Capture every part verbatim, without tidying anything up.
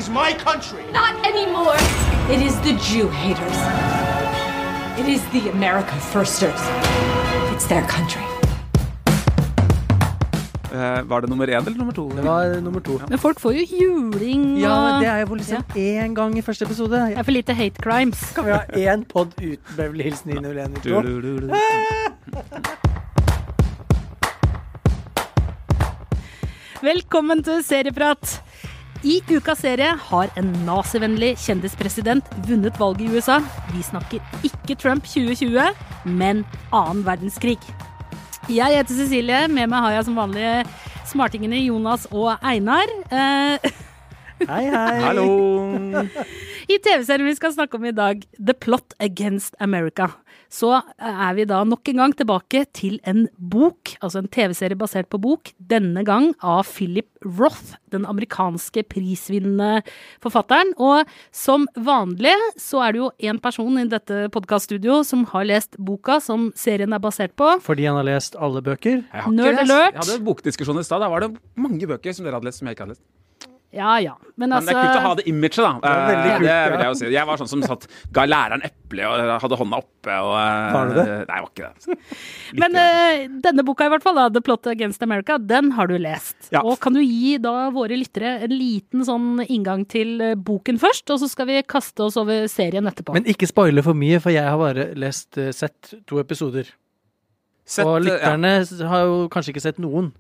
is my country. Not anymore. It is the Jew haters. It is the America firsters. It's their country. Uh, var det nummer én eller nummer to? Det var nummer to. Men folk får jo juling. Ja, og... men det er jo liksom én ja. gang i første episode. Det er for lite hate crimes. Kan vi ha én podd uten Beverly Hills ni null en to? Velkommen til Serieprat. I ukas serie har en nazivennlig kjendispresident vunnet valget i U S A. Vi snakker ikke Trump tjue tjue, men annen verdenskrig. Jeg heter Cecilie, med meg har jeg som vanlig smartingene Jonas og Einar. Eh, hei, hei. Hallo. I T V-serien vi skal snakke om i dag, The Plot Against America, så er vi da nok en gang tilbake til en bok, altså en T V-serie basert på bok, denne gang av Philip Roth, den amerikanske prisvinnende forfatteren. Og som vanlig så er det jo en person i dette podcaststudio som har lest boka som serien er basert på. Fordi han har lest alle bøker. Nerd alert. Jeg hadde bokdiskusjon i sted, da var det mange bøker som dere hadde lest som jeg ikke hadde lest. Ja, ja. Men, Men altså... det er kult å ha det imaget, da. Det er veldig kult, det ja. vil jeg jo si. Jeg var sånn som satt, ga læreren eple og hadde hånda oppe. Og, var det det? Nei, jeg var ikke det. Men uh, denne boka i hvert fall, da, The Plot Against America, den har du lest. Ja. Og kan du gi da våre lyttere en liten sånn inngang til uh, boken først, og så skal vi kaste oss over serien etterpå. Men ikke spoile for mye, for jeg har bare lest, uh, sett to episoder. Sett, og lytterne ja. har jo kanskje ikke sett noen.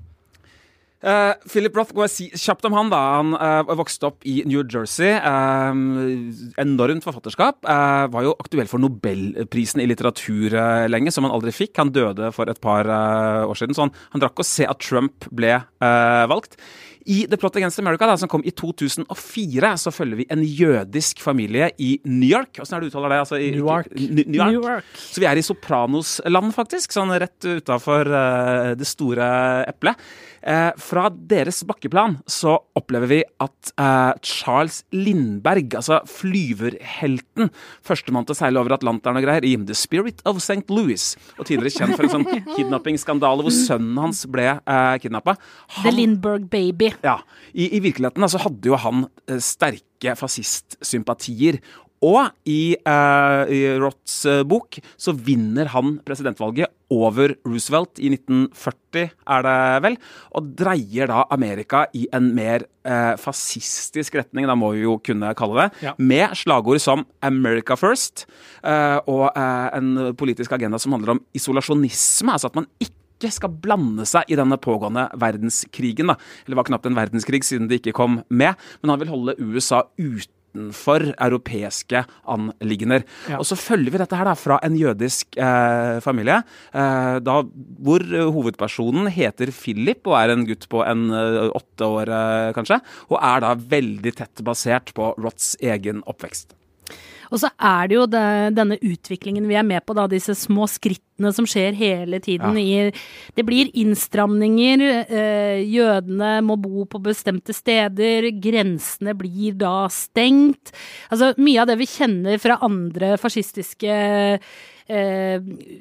Uh, Philip Roth, må jeg si kjapt om han da. Han uh, vokste opp i New Jersey. Uh, enormt forfatterskap. Uh, var jo aktuell for Nobelprisen i litteratur uh, lenge, som han aldri fikk. Han døde for et par uh, år siden, så han, han drakk å se at Trump ble uh, valgt. I The Plot Against America, da, som kom i to tusen og fire, så følger vi en jødisk familie i New York. Hvordan er det du uttaler det? Altså, i, Newark. New, New York. New York. Så vi er i Sopranos-land, faktisk, sånn rett utenfor uh, det store eplet. Uh, fra deres bakkeplan så opplever vi at uh, Charles Lindbergh, altså flyverhelten, førstemann til å seile over Atlanteren og greier, i The Spirit of Saint Louis, og tidligere kjent for en sånn kidnappingsskandale hvor sønnen hans ble uh, kidnappet. Han, The Lindbergh Baby. Ja, i, i virkeligheten altså, hadde jo han uh, sterke fascistsympatier. Og i, uh, i Roths uh, bok så vinner han presidentvalget over Roosevelt i nitten førti, er det vel, og dreier da Amerika i en mer uh, fascistisk retning, da må vi jo kunne kalle det, ja. Med slagord som America First, uh, og uh, en politisk agenda som handler om isolasjonisme, altså at man ikke skal blande seg i denne pågående verdenskrigen, da. Eller var knapt en verdenskrig siden det ikke kom med, men han vil holde U S A ute for europeiske anliggender. Ja. Og så følger vi dette her da fra en jødisk eh, familie, eh, da, hvor hovedpersonen heter Philip og er en gutt på en eh, åtte år eh, kanskje, og er da veldig tett basert på Roths egen oppvekst. Og så er det jo det, denne utviklingen vi er med på, da, disse små skrittene som skjer hele tiden. Ja. I, det blir innstramninger, eh, jødene må bo på bestemte steder, grensene blir da stengt. Altså mye av det vi kjenner fra andre fascistiske eh,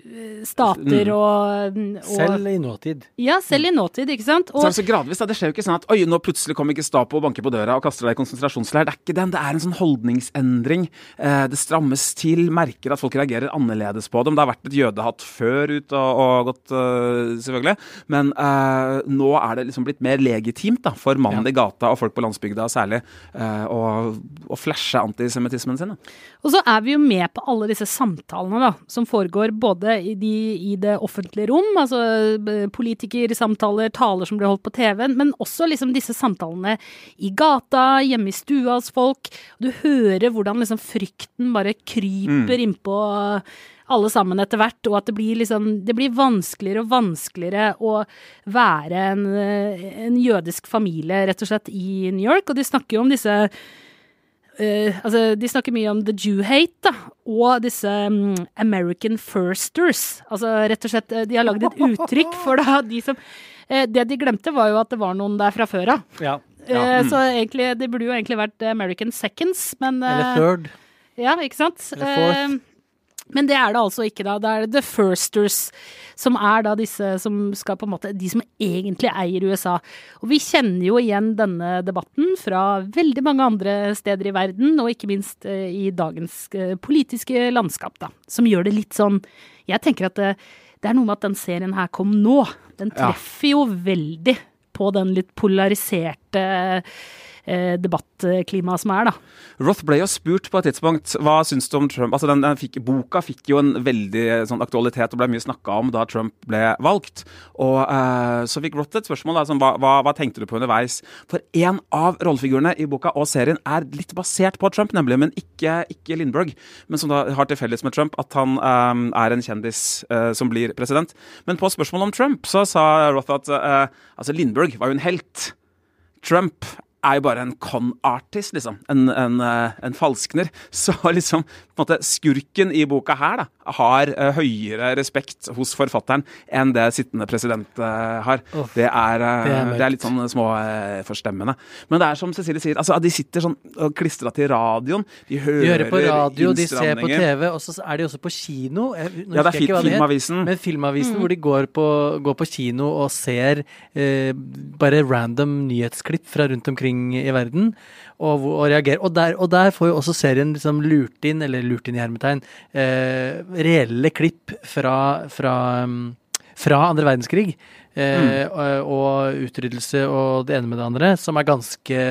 stater og, og Selv i nåtid. Ja, selv i nåtid, ikke sant? Og, så er det så gradvis, da. Det skjer jo ikke sånn at oi, nå plutselig kommer Gestapo og banker på døra og kaster deg i konsentrasjonsleir. Det er ikke den, det er en sånn holdningsendring. Eh, det strammes til, merker at folk reagerer annerledes på dem. Det har vært et jødehatt før ut og, og gått, uh, selvfølgelig. Men uh, nå er det liksom blitt mer legitimt da, for mannen ja. I gata og folk på landsbygda særlig uh, å, å flashe antisemittismen sin. Da. Og så er vi jo med på alle disse samtalene da, som foregår både i, de, i det offentlige rom, altså politikersamtaler, taler som blir holdt på T V-en, men også liksom disse samtalene i gata, hjemme i stua hos folk. Du hører hvordan liksom frykten bare kryper mm. innpå alle sammen etter hvert, og at det blir, liksom, det blir vanskeligere og vanskeligere å være en, en jødisk familie, rett og slett, i New York. Og de snakker jo om disse Uh, altså, de snakker mye om the Jew hate, da, og disse um, American firsters. Altså, rett og slett, de har laget et uttrykk for da, de som uh, det de glemte var jo at det var noen der fra før av. Ja. Ja. Uh, så egentlig, det burde jo egentlig vært American seconds, men uh, Eller third. Ja, ikke sant? Eller fourth. Uh, Men det er det altså ikke da. Det er The Firsters som er da disse som skal på en måte, de som egentlig eier U S A. Og vi kjenner jo igjen denne debatten fra veldig mange andre steder i verden, og ikke minst eh, i dagens eh, politiske landskap da, som gjør det litt sånn, jeg tenker at det, det er noe med at den serien her kom nå. Den treffer jo veldig på den litt polariserte Eh, debattklimaet som er da. Roth ble jo spurt på et tidspunkt, hva syns du om Trump? Altså den, den fikk, boka fikk jo en veldig sånn, aktualitet og ble mye snakket om da Trump ble valgt. Og eh, så fikk Roth et spørsmål, da, som, hva, hva, hva tenkte du på underveis? For en av rollefigurene i boka og serien er litt basert på Trump, nemlig, men ikke, ikke Lindbergh, men som da har til felles med Trump at han eh, er en kjendis eh, som blir president. Men på spørsmål om Trump så sa Roth at eh, altså Lindbergh var jo en helt. Trump er jo bare en con-artist, liksom. En, en, en falskner. Så liksom, på en måte, skurken i boka her da, har uh, høyere respekt hos forfatteren enn det sittende president uh, har. Oh, det, er, uh, det, er det er litt sånn små uh, forstemmende. Men det er som Cecilie sier, altså, de sitter sånn og klistret til radioen. De hører, de hører på radio, de ser på T V, og så er de også på kino. Jeg, ja, det er fi- Filmavisen. Men Filmavisen, mm. hvor de går på, går på kino og ser uh, bare random nyhetsklipp fra rundt omkring i verden, og, og reagerer. Og der, og der får jo også serien liksom lurt inn, eller lurt inn i hermetegn, eh, reelle klipp fra, fra, um, fra andre verdenskrig, eh, mm. og, og utryddelse og det ene med det andre, som er ganske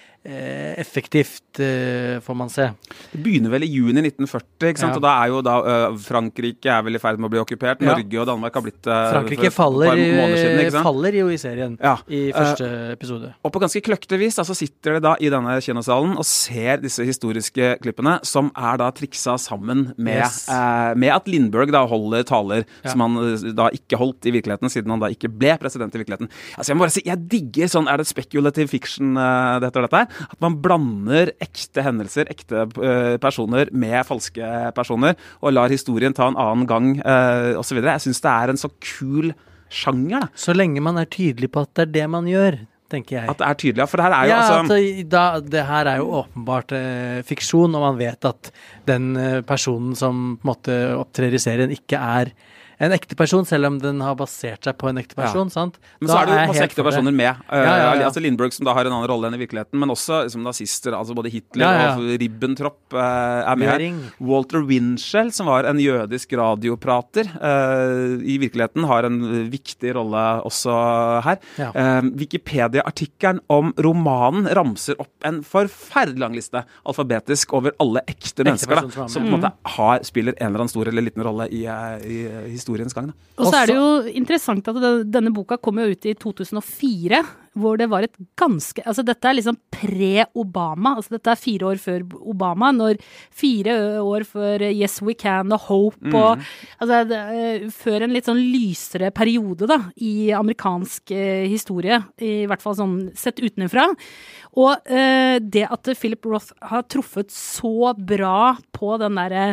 eh, effektivt, eh, får man se. Det begynner vel i juni nitten førti, ikke sant? Ja. Og da er jo da uh, Frankrike er vel i ferd med å bli okkupert. Ja. Norge og Danmark har blitt uh, Frankrike faller, siden, ikke sant? faller jo i serien ja. I første uh, episode. Og på ganske kløktig vis, altså sitter det da i denne kinosalen og ser disse historiske klippene som er da triksa sammen med, yes. uh, med at Lindbergh da holder taler ja. Som han uh, da ikke holdt i virkeligheten, siden han da ikke ble president i virkeligheten. Altså jeg må bare si, jeg digger sånn, er det speculative fiction uh, dette og dette her? At man blander ekte hendelser, ekte uh, personer med falske personer, og lar historien ta en annen gang, uh, og så videre. Jeg synes det er en så kul sjanger, da. Så lenge man er tydelig på at det er det man gjør, tenker jeg. At det er tydelig, ja, for det her er jo ja, altså... Altså, da, det her er jo åpenbart eh, fiksjon, og man vet at den eh, personen som på en måte opptrer i serien ikke er en ekte person, selv om den har basert seg på en ekte person, ja. Sant? Men da så er det jo masse ekte personer med. Uh, ja, ja, ja. Altså Lindbergh, som da har en annen rolle enn i virkeligheten, men også liksom, nazister, altså både Hitler ja, ja. og Ribbentrop uh, er med her. Walter Winchell, som var en jødisk radioprater, uh, i virkeligheten har en viktig rolle også her. Ja. Uh, Wikipedia-artikkelen om romanen ramser opp en forferdelig lang liste, alfabetisk, over alle ekte, ekte mennesker, da, som på en måte har, spiller en eller annen stor eller liten rolle i, i, i historien. Gang, og så er det jo interessant at det, denne boka kom jo ut i to tusen og fire, hvor det var et ganske, altså dette er liksom pre-Obama, altså dette er fire år før Obama, når fire år før Yes We Can og Hope, og mm. altså det, før en litt sånn lysere periode da, i amerikansk eh, historie, i hvert fall sånn sett utenfra. Og eh, det at Philip Roth har truffet så bra på den der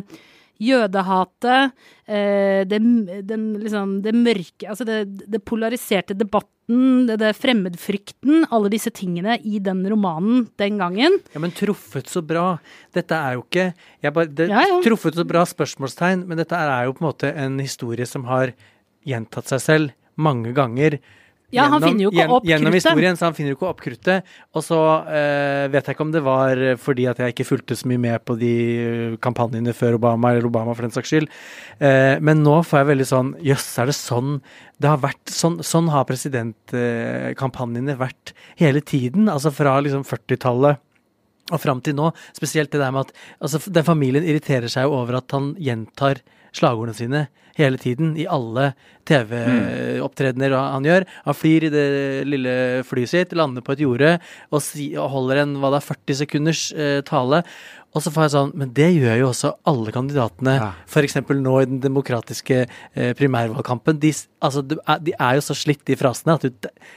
jødehatet, eh, det, den, liksom, det mørke, altså det, det polariserte debatten, det, det fremmedfrykten, alle disse tingene i den romanen den gangen. Ja, men truffet så bra. Dette er jo ikke, jeg bare, det, ja, ja. truffet så bra spørsmålstegn, men dette er jo på en måte en historie som har gjentatt seg selv mange ganger. Ja, han gjennom, finner jo ikke opp kruttet. Gjennom historien, så han finner jo ikke opp kruttet. Og så eh, vet jeg ikke om det var fordi at jeg ikke fulgte så mye med på de kampanjene før Obama, eller Obama for den saks skyld. Eh, men nå får jeg veldig sånn, jøss, er det sånn, det har vært, sånn, sånn har presidentkampanjene eh, vært hele tiden, altså fra liksom førtitallet og frem til nå. Spesielt det der med at, altså den familien irriterer seg jo over at han gjentar slagordene sine hele tiden, i alle T V-opptredener han gjør. Han flyr i det lille flyet sitt, lander på et jorde, og, si, og holder en, hva det er, førti sekunders eh, tale. Og så får jeg sånn, men det gjør jo også alle kandidatene, ja. For eksempel nå i den demokratiske eh, primærvalgkampen. De, altså, de, er, de er jo så slitt i frasene, at du,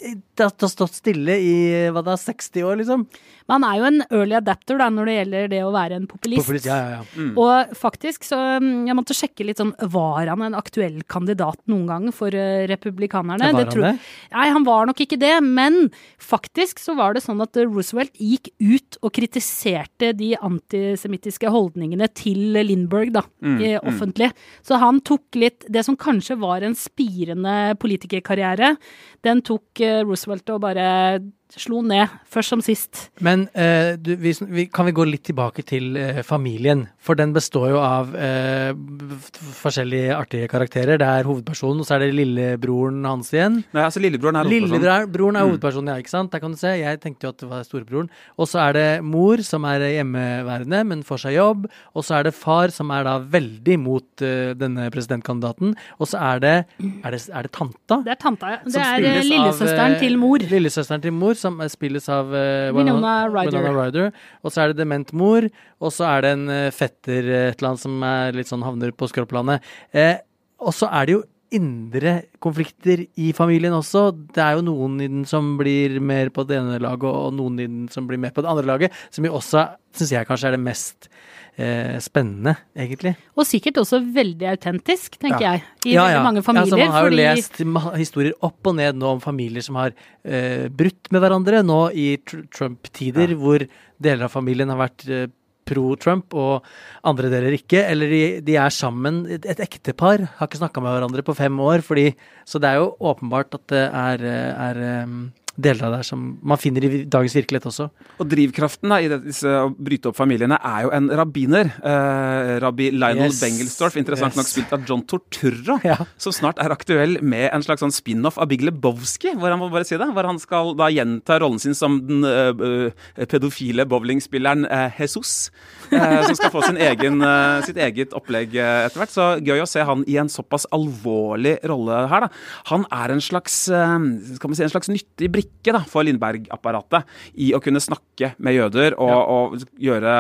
det har stått stille i, hva da, seksti år, liksom. Man er jo en early adapter da, når det gjelder det å være en populist. Populist, ja, ja, ja. Mm. Og faktisk, så jeg måtte sjekke litt sånn, var han en aktuell kandidat noen gang for uh, republikanerne? Var det han tror, det? Nei, han var nok ikke det, men faktisk så var det sånn at Roosevelt gikk ut og kritiserte de antisemittiske holdningene til Lindbergh da, Mm, i, mm. offentlig. Så han tok litt, det som kanskje var en spirende politikerkarriere, den tok uh, Roosevelt og bare slo ned, først som sist. Men eh, du, vi, vi, kan vi gå litt tilbake til eh, familien? For den består jo av eh, forskjellige artige karakterer. Det er hovedpersonen, og så er det lillebroren hans igjen. Nei, altså lillebroren er hovedpersonen. Lillebroren er Mm. hovedpersonen, ja, ikke sant? Der kan du se. Jeg tenkte jo at det var storebroren. Og så er det mor, som er hjemmeværende, men får seg jobb. Og så er det far, som er da veldig mot uh, denne presidentkandidaten. Og så er det, er det, er det tanta? Det er tanta, ja. Det Som er spilles eh, lillesøsteren av, eh, til mor. Lillesøsteren til mor, som spilles av uh, Winona Ryder. Winona Ryder. Og så er det dement mor, og så er det en uh, fetter uh, et eller annet som er litt sånn havner på skråplanet. Eh, og så er det jo indre konflikter i familien også. Det er jo noen i den som blir mer på det ene laget, og noen i den som blir mer på det andre laget, som jo også, synes jeg kanskje er det mest eh, spennende, egentlig. Og sikkert også veldig autentisk, tenker Ja. jeg, i veldig mange familier. Ja, så man har jo fordi... lest ma- historier opp og ned nå om familier som har eh, brutt med hverandre nå i tr- Trump-tider, Ja. hvor deler av familien har vært eh, pro-Trump, og andre deler ikke, eller de, de er sammen, et, et ektepar har ikke snakket med hverandre på fem år, fordi, så det er jo åpenbart at det er, er um, deler av det som man finner i dagens virkelighet også. Og drivkraften da, i det, disse å bryte opp familiene er jo en rabbiner, eh, rabbi Lionel Yes. Bengelsdorf, interessant Yes. nok spilt av John Turturro, Ja. som snart er aktuell med en slags sånn spin-off av Big Lebowski, hvor han må bare si det, hvor han skal da gjenta rollen sin som den uh, uh, pedofile bowlingspilleren uh, Jesus, uh, som skal få sin egen, uh, sitt eget opplegg uh, etter hvert. Så gøy å se han i en såpass alvorlig rolle her da. Han er en slags, uh, skal man si, en slags nyttig brikke da, for Lindbergh-apparatet i å kunne snakke med jøder og, Ja. og gjøre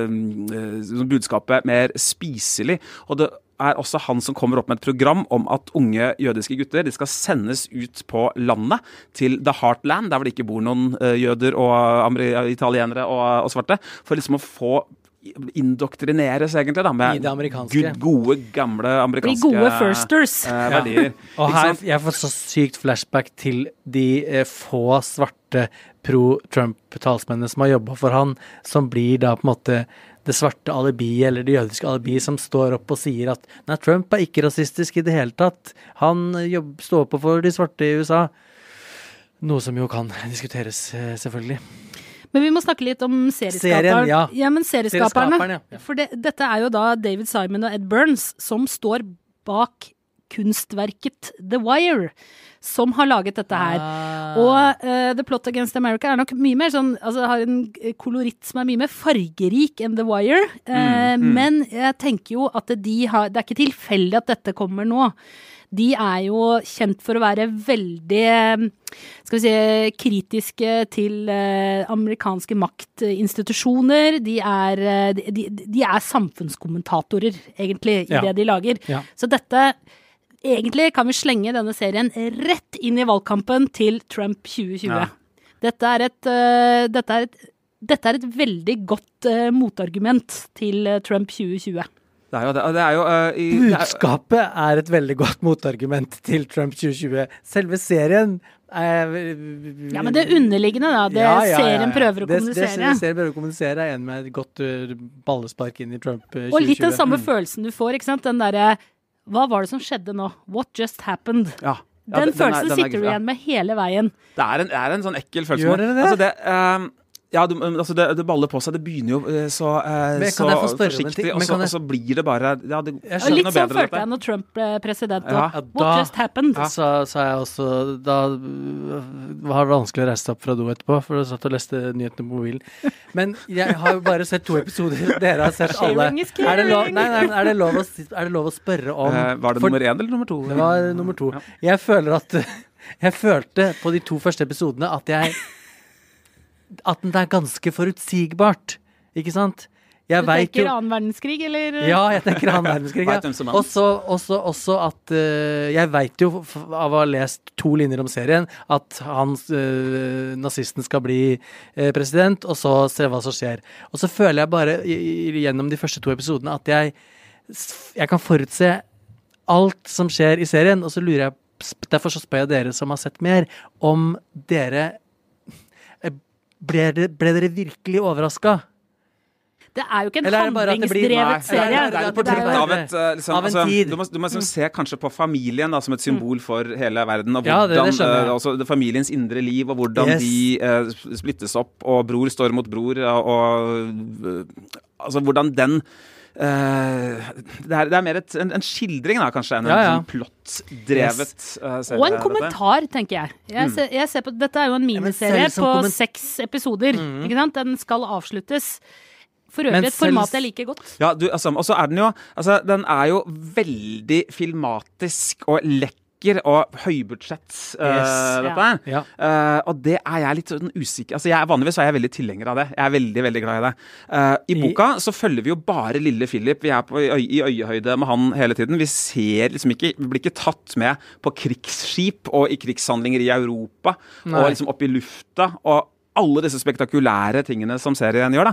uh, budskapet mer spiselig. Og det er også han som kommer opp med et program om at unge jødiske gutter de skal sendes ut på landet til The Heartland, der hvor det ikke bor noen uh, jøder og ameri- italienere og, og svarte, for liksom å få indoktrineres egentlig da, I med det amerikanske. good, gode, gamle Blir amerikanske gode firsters. eh, verdier. Og Ikke her, sant? jeg får så sykt flashback til de eh, få svarte pro-Trump-talsmennene som har jobbet for han, som blir da på en måte det svarte alibi, eller det jødiske alibi, som står opp og sier at nei, Trump er ikke rasistisk i det hele tatt. Han jobb, står på for de svarte i U S A. Noe som jo kan diskuteres, eh, selvfølgelig. Men vi må snakke litt om serieskaperen. Serien, ja. ja, men serieskaperne. Serieskaperen, ja. Ja. For det, dette er jo da David Simon og Ed Burns som står bak kunstverket The Wire, som har laget dette her. Ah. Og uh, The Plot Against America er nok mye mer sånn, altså har en koloritt som er mye mer fargerik enn The Wire, uh, Mm, mm. men jeg tenker jo at de har, det er ikke tilfeldig at dette kommer nå. De er jo kjent for å være veldig, skal vi si, kritiske til eh, amerikanske maktinstitusjoner. De er, eh, de, de er samfunnskommentatorer, egentlig, i Ja. det de lager. Ja. Så dette, egentlig kan vi slenge denne serien rett inn i valgkampen til Trump tjue tjue. Ja. Dette er et, eh, dette er et, dette er et veldig godt eh, motargument til eh, Trump tjue tjue. Det er jo det. og det er jo, eh, i, det er, Budskapet er et veldig godt motargument til Trump tjue tjue. Selve serien er Ja, men det underliggende da, det Ja, ja, ja, ja. serien prøver å det, kommunisere. Det serien prøver å kommunisere er en med et godt uh, ballespark inn i Trump uh, tjue tjue. Og litt den samme Mm. følelsen du får, ikke sant? Den derre, hva var det som skjedde nå? What just happened? ja. Ja, Den det- følelsen er- den er- sitter du ja. igjen med hele veien. Det er en, det er en sånn ekkel følelse. Gjør dere det? Altså det, eh, ja, du, altså det, det baller på seg. Det begynner jo eh, så, eh, Men så kan jeg få spørre om en forsiktig, ting? og Men så, kan jeg- og så blir det bare ja, det, Jeg Og skjønner litt noe sånn bedre, følte dette. jeg når Trump ble president. Ja. Og, Ja, What da- just happened? Så, så er jeg også Da uh, var det vanskelig å reise seg opp fra do etterpå, for jeg satt og leste nyhetene på mobilen. Men jeg har jo bare sett to episoder. Dere har sett alle. Sharing is Er det lov, caring. nei, nei, er det lov, å, si- er det lov å spørre om Eh, var det for- nummer én eller nummer to? Det var nummer to. Ja. Jeg føler at Jeg følte på de to første episodene at jeg At den er ganske forutsigbart. Ikke sant? Jeg Du vet tenker jo annen verdenskrig, eller? Ja, jeg tenker annen verdenskrig. Vet hvem som Ja. er. Også, også, også at uh, jeg vet jo f- av å ha lest to linjer om serien at han, uh, nazisten skal bli uh, president, og så se hva som skjer. Og så føler jeg bare i, i, gjennom de første to episodene at jeg, jeg kan forutse alt som skjer i serien, og så lurer jeg, derfor så spør jeg dere som har sett mer, om dere ble, dere, ble dere virkelig overrasket? Det er jo ikke en Eller er det bare at det blir- handlingsdrevet Nei, serie. det er- det er et portrett Det er jo- av et eh, liksom, Av en altså, tid. Du må, du må liksom se kanskje på familien da, som et symbol for hele verden, og Ja, det- det hvordan skjønner jeg. eh, også det, familiens indre liv, og hvordan Yes. de eh, splittes opp, og bror står mot bror, og, og eh, altså hvordan den eh, det, er, det er mer et, en, en skildring da, kanskje, enn en Ja, ja. sånn plottdrevet eh, serie. Og en dette. kommentar, tenker jeg. Jeg, ser, jeg ser på, dette er jo en men miniserie selv som på komment- seks episoder. Ikke sant? Den skal avsluttes. For Men øvrig et selv- format jeg liker godt. Ja, du, altså, og så er den jo altså, den er jo veldig filmatisk og lekker og høybudsjett, eh, Yes. dette Ja. her. Ja. Eh, og det er jeg litt sånn usikker altså, jeg, Vanligvis er jeg veldig tilhenger av det. Jeg er veldig, veldig glad i det. Eh, I I- boka så følger vi jo bare lille Philip. Vi er på, i, øy, i øyehøyde med han hele tiden. Vi ser liksom ikke Vi blir ikke tatt med på krigsskip og i krigshandlinger i Europa Nei. og liksom opp i lufta. Og alle disse spektakulære tingene som serien gjør, da.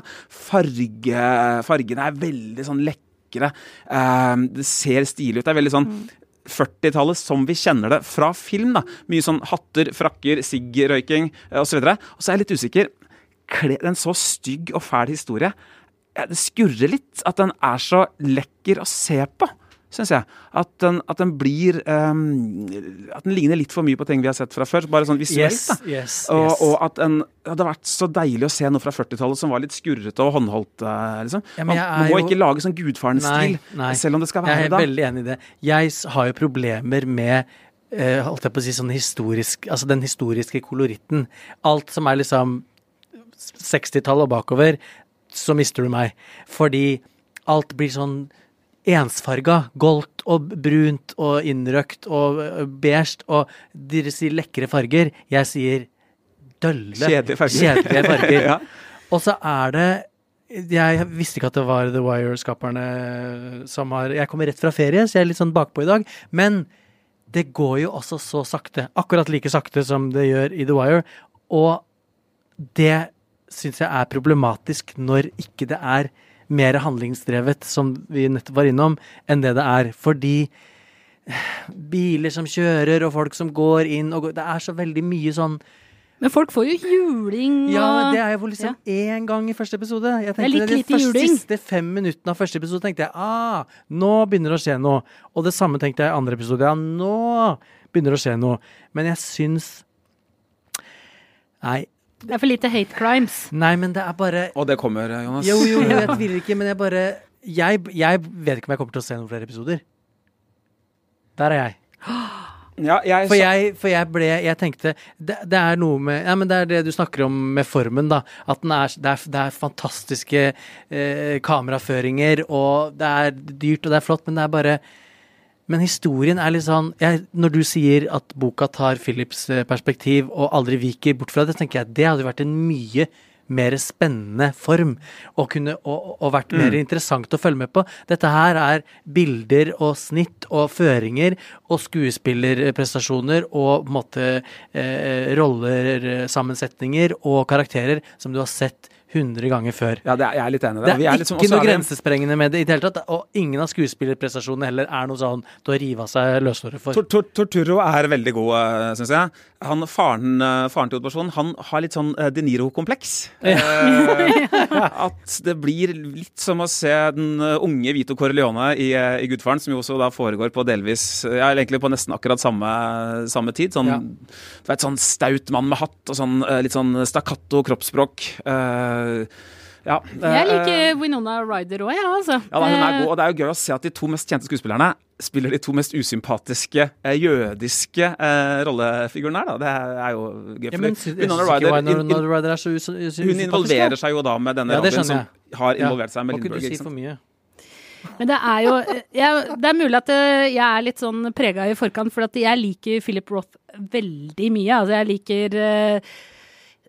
Farge, fargene er veldig sånn lekre. Eh, det ser stilig ut. Det er veldig sånn førtitallet som vi kjenner det fra film. da. Mye sånn hatter, frakker, siggrøyking eh, osv. Og så er jeg litt usikker. Kle, en så stygg og fæl historie, ja, det skurrer litt at den er så lekker å se på, syns jeg. At den, at den blir um, At den ligner litt for mye på ting vi har sett fra før. Bare sånn visuelt. Yes, da. yes, Og, yes. og at en, det hadde vært så deilig å se noe fra førtitallet som var litt skurrete og håndholdt. eh, liksom. Ja, Man men jeg er må jo- ikke lage sånn Gudfaren-stil, Nei, nei. selv om det skal Jeg være er da. veldig enig i det. Jeg s- har jo problemer med eh, holdt jeg på å si sånn historisk, altså den historiske koloritten. Alt som er liksom sekstitallet og bakover, så mister du meg. Fordi alt blir sånn ensfarga, goldt og brunt og innrøkt og ø, beige, og dere sier lekre farger. Jeg sier dølle, Kjedelige farger. kjedelige farger. Ja. Og så er det Jeg visste ikke at det var The Wire-skaperne som har Jeg kommer rett fra ferie, så jeg er litt sånn bakpå i dag. Men det går jo også så sakte. Akkurat like sakte som det gjør i The Wire. Og det syns jeg er problematisk når ikke det er mer handlingsdrevet, som vi nettopp var innom, enn det det er. Fordi biler som kjører, og folk som går inn og går, det er så veldig mye sånn. Men folk får jo juling og Ja, det er jo liksom én gang i første episode. Jeg Det er litt tenkte lite de første, juling. siste fem minuttene av første episode tenkte jeg, ah, nå begynner det å skje noe. Og det samme tenkte jeg i andre episode. Ja, nå begynner det å skje noe. Men jeg syns Nei, Det er for lite hate crimes. nei, men det er bare Og det kommer, Jonas. Jo, jo, jeg tviler ikke, men jeg bare jeg, jeg vet ikke om jeg kommer til å se noen flere episoder. Der er jeg. Ja, jeg, For jeg, for jeg ble Jeg tenkte det, det er noe med Ja, men det er det du snakker om med formen, da. At den er, det, er, det er fantastiske eh, kameraføringer, og det er dyrt, og det er flott, men det er bare Men historien er litt sånn jeg, Når du sier at boka tar Philips eh, perspektiv og aldri viker bort fra det, tenker jeg at det hadde vært en mye mer spennende form, og, kunne, og, og vært mer interessant å følge med på. Dette her er bilder og snitt og føringer og skuespillerprestasjoner og på en måte eh, roller, sammensetninger og karakterer som du har sett hundre ganger før. ja, det er, jeg er litt enig i det. Det Vi er, er liksom- ikke også noe er vi- grensesprengende med det i det hele tatt, og ingen av skuespillerprestasjonene heller er noe sånn til å rive av seg løshåret for. Tor- Tor- Torturo er veldig god, syns jeg. Han, faren, eh, faren til hovedpersonen, han har litt sånn eh, De Niro-kompleks. Eh, at det blir litt som å se den eh, unge Vito Corleone i, eh, i Gudfaren, som jo også da foregår på delvis Ja, eller egentlig på nesten akkurat samme, samme tid. Sånn, Ja. du vet, sånn staut mann med hatt og sånn eh, litt sånn stakkato kroppsspråk. Eh, ja, Jeg eh, liker Winona Ryder òg, jeg, ja, altså. Ja, da, hun er god, og det er jo gøy å se at de to mest kjente skuespillerne spiller de to mest usympatiske eh, jødiske eh, rollefigurene her, da. Det er jo gøy. Ja, fordi men sy- jeg Winona synes ikke Ryder, Winona in, in, Ryder er så us- us- hun usympatisk, involverer da. seg jo da med denne Ja, det Robin, skjønner som jeg. har Ja. involvert seg med Må ikke Lindbergh. du si ikke for sant? mye. Men det er jo jeg, Det er mulig at eh, jeg er litt sånn prega i forkant, for at jeg liker Philip Roth veldig mye. Altså, jeg liker eh,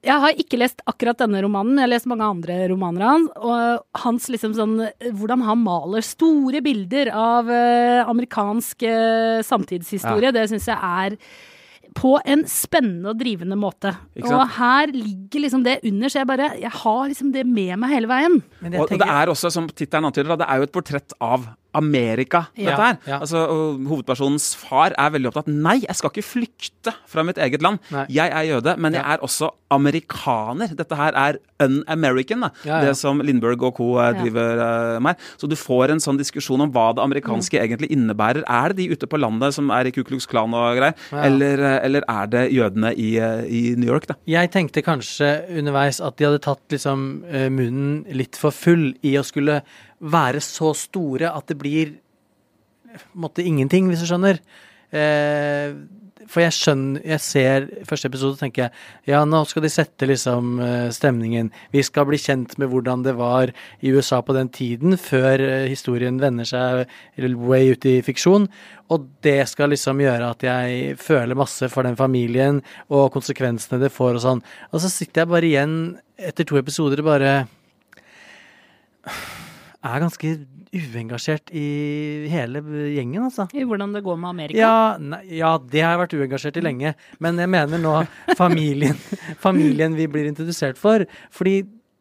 Jeg har ikke lest akkurat denne romanen, jeg har lest mange andre romaner av han, og hans liksom sånn, hvordan han maler store bilder av uh, amerikansk uh, samtidshistorie, ja. Det synes jeg er på en spennende og drivende måte. Og her ligger liksom det under, så jeg bare, jeg har liksom det med meg hele veien. Og tenker... det er også, som tittelen antyder, det er jo et portrett av Amerika, ja, dette her. Ja. Altså, hovedpersonens far er veldig opptatt. Nei, jeg skal ikke flykte fra mitt eget land. Nei. Jeg er jøde, men jeg ja. er også amerikaner. Dette her er un-American, da. Ja, ja. Det som Lindbergh og co. driver ja. uh, med. Så du får en sånn diskusjon om hva det amerikanske mm. egentlig innebærer. Er det de ute på landet som er i Ku Klux Klan og greier? Ja. Eller, eller er det jødene i, i New York, da? Jeg tenkte kanskje underveis at de hadde tatt liksom munnen litt for full i å skulle være så store at det blir måtte ingenting, hvis du skjønner. Eh, for jeg skjønner, jeg ser første episode og tenker jeg, ja, nå skal de sette liksom stemningen. Vi skal bli kjent med hvordan det var i U S A på den tiden, før historien vender seg way ut i fiksjon. Og det skal liksom gjøre at jeg føler masse for den familien og konsekvensene det får og sånn. Og så sitter jeg bare igjen etter to episoder og bare er ganske uengasjert i hele gjengen, altså. I hvordan det går med Amerika? Ja, nei, ja, det har jeg vært uengasjert i lenge. Men jeg mener nå familien, familien vi blir introdusert for. Fordi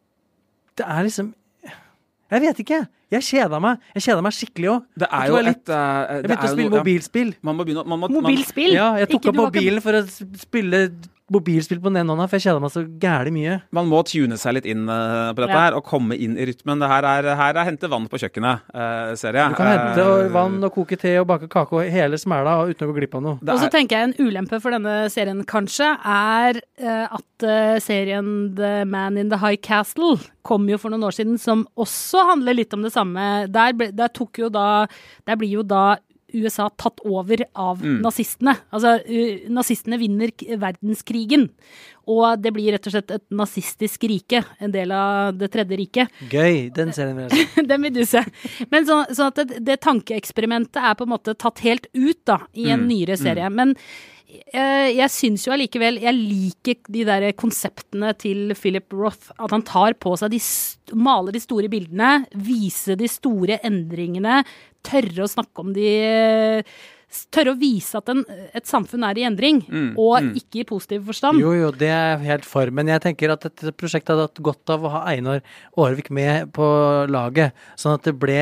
det er liksom... Jeg vet ikke. Jeg kjeder meg. Jeg kjeder meg skikkelig også. Det er jo litt, et... Uh, jeg begynte å spille no, mobilspill. Ja. Man må begynne... Man må, mobilspill? Man, ja, jeg tok ikke, opp mobilen for å spille... mobilspill på den ene hånda, for jeg kjeder meg så gærlig mye. Man må tune seg litt inn uh, på dette ja. her, og komme inn i rytmen. Det her er, her er hente vann på kjøkkenet, uh, ser jeg. Du kan hente uh, vann og koke te og bake kake og hele smæla uten å gå glipp av noe. Og så tenker jeg en ulempe for denne serien kanskje, er uh, at uh, serien The Man in the High Castle kom jo for noen år siden, som også handler litt om det samme. Der, ble, der tok jo da, der blir jo da U S A tatt over av mm. nazistene. Altså, uh, nazistene vinner k- verdenskrigen, og det blir rett og slett et nazistisk rike, en del av det tredje riket. Gøy, den serien vil jeg se. Den vil du se. Men så, så at det, det tankeeksperimentet er på en måte tatt helt ut da, i en mm. nyere serie. Mm. Men uh, jeg synes jo allikevel, jeg liker de der konseptene til Philip Roth, at han tar på seg de, st- maler de store bildene, viser de store endringene, tørre å snakke om de, tørre å vise at en, et samfunn er i endring, mm, og mm. ikke i positiv forstand. Jo, jo, det er jeg helt for, men jeg tenker at dette prosjektet hadde hatt godt av å ha Einar Aarvik med på laget, sånn at det ble...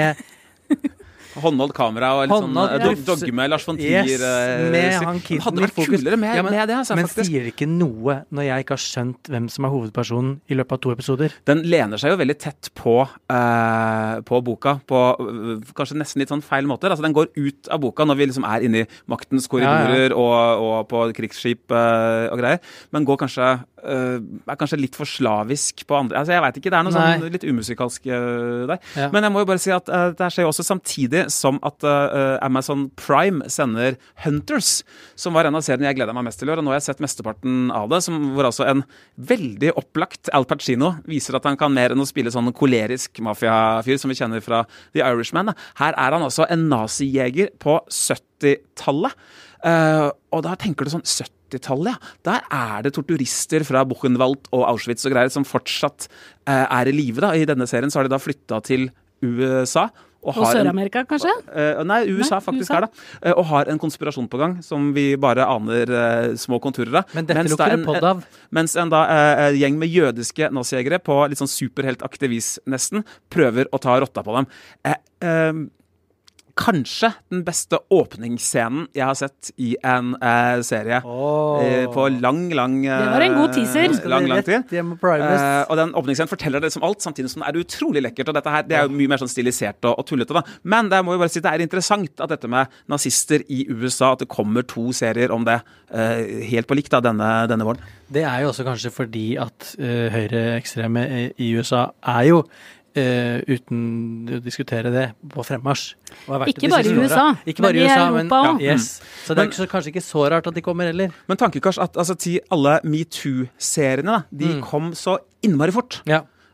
Håndholdt kamera og litt Håndholdt, sånn dog, dogme Lars von Trier. Yes, med han kiden hadde vært kulere med, ja, men, med det, altså, men faktisk. Sier ikke noe når jeg ikke har skjønt hvem som er hovedpersonen i løpet av to episoder. Den lener seg jo veldig tett på, uh, på boka, på uh, kanskje nesten litt sånn feil måter. Altså, den går ut av boka når vi liksom er inne i maktens korridorer ja, ja. Og, og på krigsskip uh, og greier, men går kanskje uh, er kanskje litt for slavisk på andre. Altså, jeg vet ikke, det er noe Nei. sånn litt umusikalsk uh, der. Ja. Men jeg må jo bare si at uh, det skjer jo også samtidig som at uh, Amazon Prime sender Hunters, som var en av seriene jeg gleder meg mest til i år, og nå har jeg sett mesteparten av det, som, hvor altså en veldig opplagt Al Pacino viser at han kan mer enn å spille sånn kolerisk mafiafyr som vi kjenner fra The Irishman. Her er han altså en nazijeger på syttitallet, uh, og da tenker du sånn syttitallet, ja. Der er det torturister fra Buchenwald og Auschwitz og greier som fortsatt uh, er i live da. I denne serien så har de da flyttet til U S A, Og, og Sør-Amerika, kanskje? Uh, nei, U S A nei, faktisk U S A. Er det. Uh, og har en konspirasjon på gang, som vi bare aner uh, små konturer av. Men dette lukker en podd av. Mens en da, uh, gjeng med jødiske nazijegere på litt sånn superheltaktig vis nesten, prøver å ta rotta på dem. Uh, uh, Kanskje den beste åpningsscenen jeg har sett i en uh, serie oh. uh, på lang, lang uh, Det var en god teaser. Lang, lang tid. Uh, og den åpningsscenen forteller det som alt, samtidig som det er utrolig lekkert. Og dette her, det er jo mye mer sånn stilisert og, og tullete da. Men det må jo bare si det er interessant at dette med nazister i U S A, at det kommer to serier om det uh, helt på likt da, denne, denne våren. Det er jo også kanskje fordi at uh, høyreekstreme i U S A er jo Uh, uten å diskutere det på fremmarsj. Ikke bare i U S A, ikke bare men i U S A, Europa men, ja, yes. Så det er men, ikke så, kanskje ikke så rart at de kommer heller. Men tankekars at altså, til alle MeToo-seriene da, de mm. kom så innmari fort. Ja.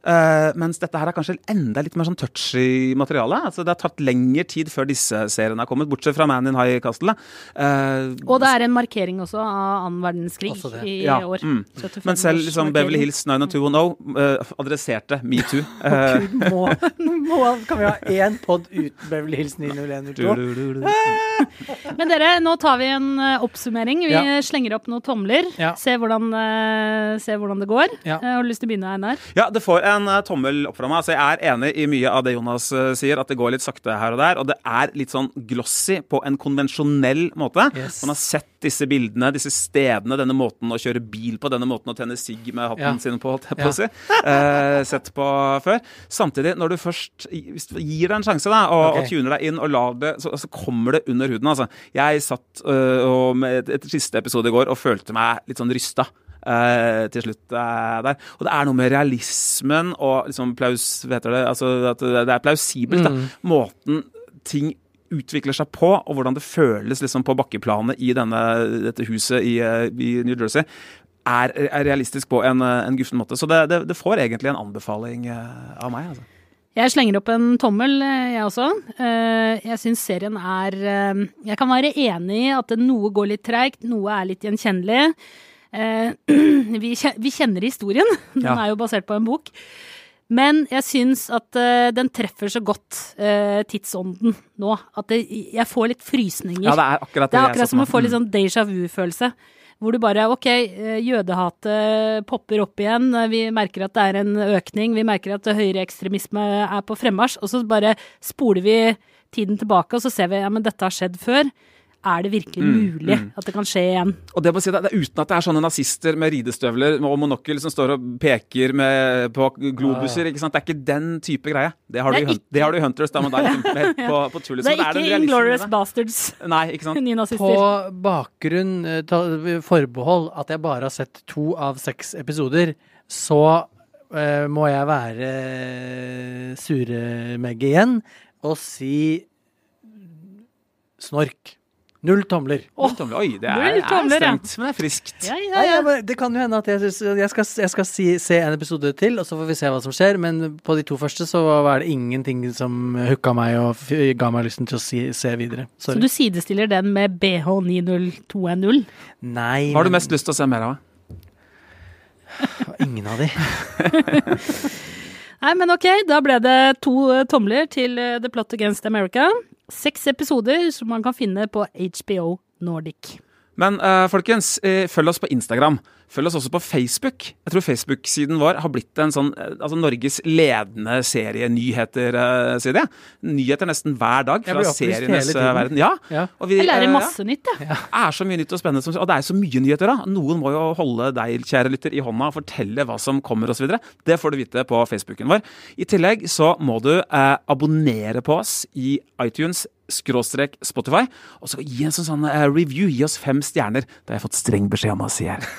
Uh, mens dette her er kanskje enda litt mer sånn touchy materiale. Altså, det har tatt lengre tid før disse seriene har kommet, bortsett fra Man in High Castle. Uh, og det er en markering også av annen verdenskrig i ja, år. Mm. Men selv liksom, Beverly Hills nine oh two one oh uh, adresserte MeToo. Uh, Gud, må, må, kan vi ha én podd uten Beverly Hills nine oh one oh two? Men dere, nå tar vi en uh, oppsummering. Vi ja. slenger opp noen tomler. Ja. Se, hvordan, uh, se hvordan det går. Ja. Uh, har du lyst til å begynne, Einar? Ja, det får en uh, tommel opp fra meg. Altså, jeg er enig i mye av det Jonas uh, sier, at det går litt sakte her og der, og det er litt sånn glossy på en konvensjonell måte. Yes. Man har sett disse bildene, disse stedene, denne måten å kjøre bil på, denne måten å tenne sigg med hatten ja. sin på, holdt jeg på å si, uh, sett på før. Samtidig, når du først hvis du gir deg en sjanse da, og, okay. og tuner deg inn og lar det, så, så kommer det under huden. Altså. Jeg satt uh, og med et, et siste episode i går og følte meg litt sånn rysta. Uh, til slutt uh, der. Og det er noe med realismen og liksom plaus, vet du det, altså at det er plausibelt mm. da. Måten ting utvikler seg på, og hvordan det føles liksom på bakkeplanet i denne, dette huset i, uh, i New Jersey, er, er realistisk på en, en guffen måte. Så det, det, det får egentlig en anbefaling uh, av meg, altså. Jeg slenger opp en tommel, jeg også. Jeg synes serien er... Jeg kan være enig i at noe går litt tregt, noe er litt gjenkjennelig. Vi kjenner historien, den ja. er jo basert på en bok. Men jeg synes at den treffer så godt tidsånden nå, at det, jeg får litt frysninger. Ja, det er akkurat det. Det er akkurat som å få litt sånn déjà vu-følelse. Hvor du bare, ok, jødehatet popper opp igjen, vi merker at det er en økning, vi merker at høyreekstremisme er på fremmarsj, og så bare spoler vi tiden tilbake, og så ser vi, ja, men dette har skjedd før. Er det virkelig mulig mm, mm. at det kan skje igjen? Og det må si, det er uten at det er sånne nazister med ridestøvler og monokkel som står og peker med, på globuser, ikke sant? Det er ikke den type greie. Det har, det du, i, det har du i Hunters, da, men det er mer på, på tull. Det er ikke det er Inglourious Bastards. Nei, ikke sant? Nynazister. På bakgrunn, forbehold, at jeg bare har sett to av seks episoder, så uh, må jeg være suremegge igjen og si snork. Null tomler. Oh, tomler. Oi, det er, tomler, er strengt, ja. men det er friskt. Ja, ja, ja. Ja, det kan jo hende at jeg, jeg skal, jeg skal si, se en episode til, og så får vi se hva som skjer, men på de to første så var det ingenting som hooka meg og ga meg lysten til å si, se videre. Sorry. Så du sidestiller den med B H ni null to one null? Nei. Hva har du mest lyst til å se mer av? Ingen av de. Nei, men ok, da ble det to tomler til The Plot Against America. Seks episoder som man kan finne på H B O Nordic. Men uh, folkens, uh, følg oss på Instagram. Følg oss også på Facebook. Jeg tror Facebook-siden vår har blitt en sånn, uh, altså Norges ledende serie-nyheter-side. Uh, Nyheter nesten hver dag fra serienes uh, verden. Ja. ja. Og vi, jeg lærer masse uh, nytt, ja. Det er så mye nytt og spennende. Som, og det er så mye nyheter da. Noen må jo holde deg, kjære lytter, i hånda og fortelle hva som kommer og så videre. Det får du vite på Facebooken vår. I tillegg så må du uh, abonnere på oss i iTunes, skråstrek Spotify, og så gi en sånn, sånn uh, review, gi oss fem stjerner. Det har jeg fått streng beskjed om å si her.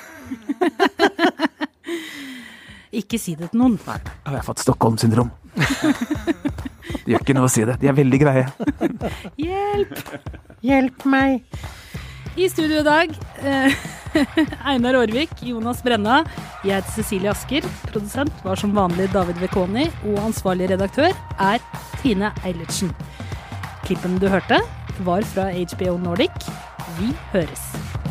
Ikke si det til noen. Nei, jeg har fått Stockholm-syndrom. Det gjør ikke noe å si det. De er veldig greie. Hjelp! Hjelp meg! I studio i dag, eh, Einar Aarvik, Jonas Brenna, jeg heter Cecilie Asker, produsent var som vanlig David Vekoni, og ansvarlig redaktør er Tine Eilertsen. Klippen du hørte var fra H B O Nordic. Vi høres.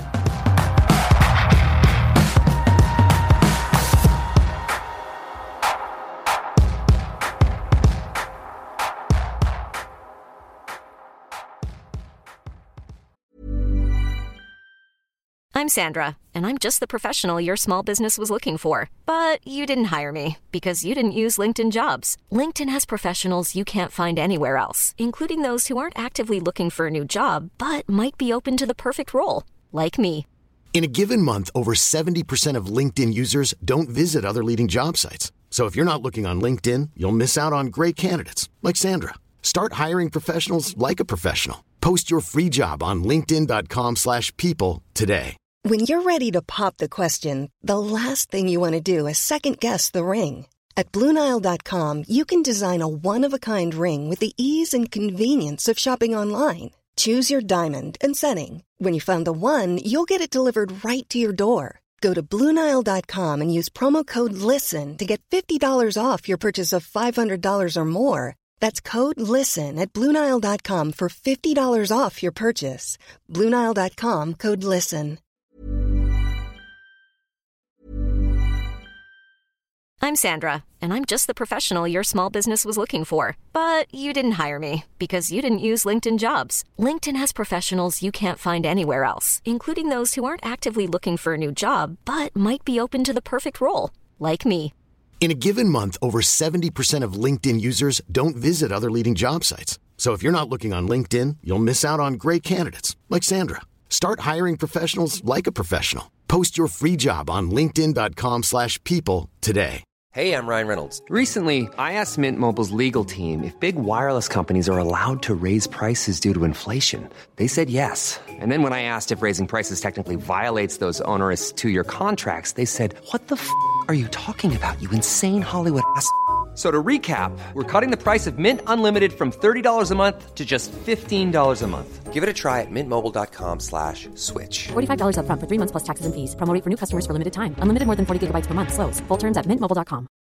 I'm Sandra, and I'm just the professional your small business was looking for. But you didn't hire me because you didn't use LinkedIn Jobs. LinkedIn has professionals you can't find anywhere else, including those who aren't actively looking for a new job, but might be open to the perfect role, like me. In a given month, over seventy percent of LinkedIn users don't visit other leading job sites. So if you're not looking on LinkedIn, you'll miss out on great candidates, like Sandra. Start hiring professionals like a professional. Post your free job on linkedin.com slash people today. When you're ready to pop the question, the last thing you want to do is second-guess the ring. At Blue Nile dot com, you can design a one-of-a-kind ring with the ease and convenience of shopping online. Choose your diamond and setting. When you find the one, you'll get it delivered right to your door. Go to Blue Nile dot com and use promo code LISTEN to get fifty dollars off your purchase of five hundred dollars or more. That's code LISTEN at Blue Nile dot com for fifty dollars off your purchase. Blue Nile dot com, code LISTEN. I'm Sandra, and I'm just the professional your small business was looking for. But you didn't hire me because you didn't use LinkedIn Jobs. LinkedIn has professionals you can't find anywhere else, including those who aren't actively looking for a new job, but might be open to the perfect role, like me. In a given month, over seventy percent of LinkedIn users don't visit other leading job sites. So if you're not looking on LinkedIn, you'll miss out on great candidates like Sandra. Start hiring professionals like a professional. Post your free job on linkedin dot com slash people today. Hey, I'm Ryan Reynolds. Recently, I asked Mint Mobile's legal team if big wireless companies are allowed to raise prices due to inflation. They said yes. And then when I asked if raising prices technically violates those onerous two-year contracts, they said, what the f*** are you talking about, you insane Hollywood ass f- So to recap, we're cutting the price of Mint Unlimited from thirty dollars a month to just fifteen dollars a month. Give it a try at mintmobile.com slash switch. forty-five dollars up front for three months plus taxes and fees. Promo rate for new customers for limited time. Unlimited more than forty gigabytes per month. Slows full terms at mint mobile dot com.